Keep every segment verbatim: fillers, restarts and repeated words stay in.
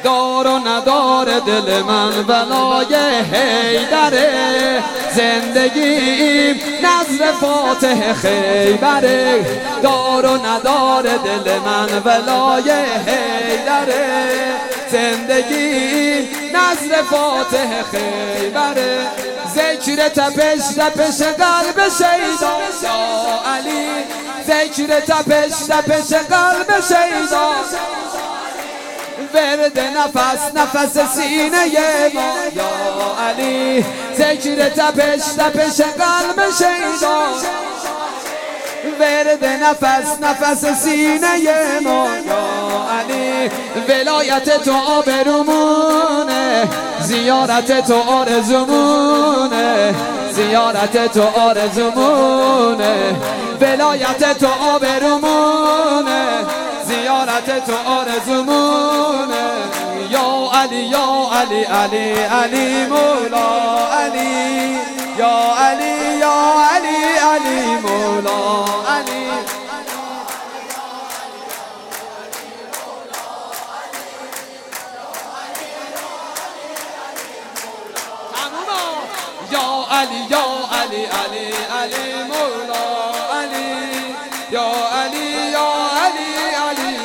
دار و ندار دل من ولای حیدره، زندگیم نذر فاتح خیبره. دار و ندار دل من ولای حیدره، زندگیم نذر فاتح خیبره. ذکر تپش تپش قلب شیدا یا علی، ذکر تپش تپش قلب شیدا، ورد نفس نفس سینه ما یا علی. ذکر تپش تپش قلب شیدا، ورد نفس نفس سینه ما یا علی. ولایت تو آبرومونه، زیارت تو آرزومونه، زیارت تو آرزومونه. ولایت تو آبرومونه، زیارت تو آرزومونه. یا علی یا علی علی علی مولا علی، یا علی یا علی علی مولا علی. یا علی یا علی علی علی مولا علی، یا علی یا علی علی.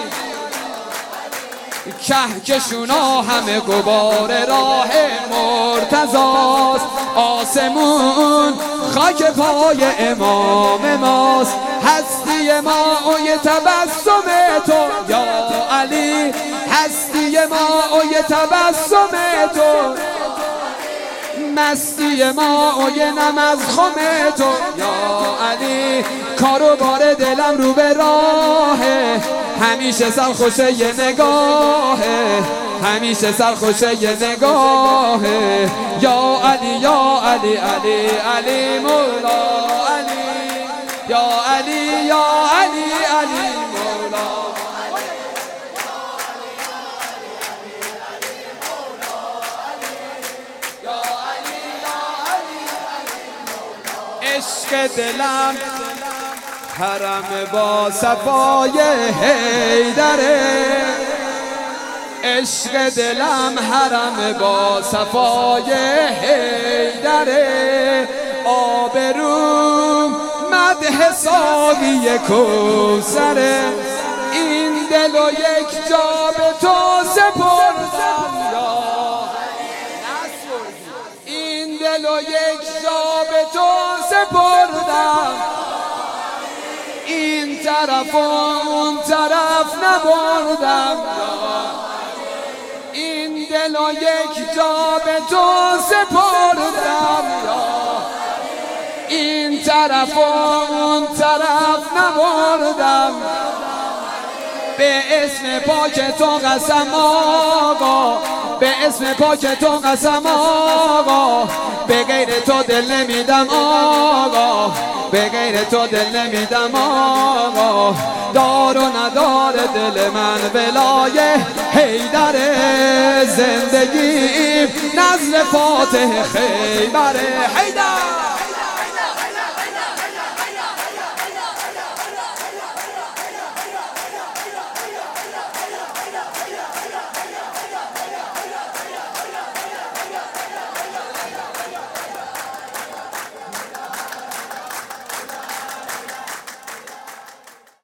کهکشونا همه غبار راه مرتضاست، آسمون خاک پای امام ماست. هستی ما و یه تبسم تو یا علی، هستی ما و یه تبسم تو، مستی ما و یه نم از خم تو یا علی. کارو بار دلم رو به راهه، همیشه سرخوشه یه نگاهه، همیشه سرخوشه یه نگاهه. یا علی یا علی علی علی مولا علی، یا علی یا علی علی مولا. عشق دلم حرم با صفای حیدره، عشق دلم حرم با صفای حیدره. آبروم مدح ساقی کوثره، این دل و یک جا به تو سپردم یا این دل و یک جا به تو سپردم. این طرف و اون طرف نبردم، این دل و یک جا به تو سپردم. این طرف و اون طرف نبردم. به اسم پاک تو قسم آقا، به اسم پاک تو قسم آقا، به غیر تو دل نمیدم آقا، به غیر تو دل نمیدم آقا. دار و ندار دل من ولای حیدره، زندگیم نزل فاتح خیبره. حیدر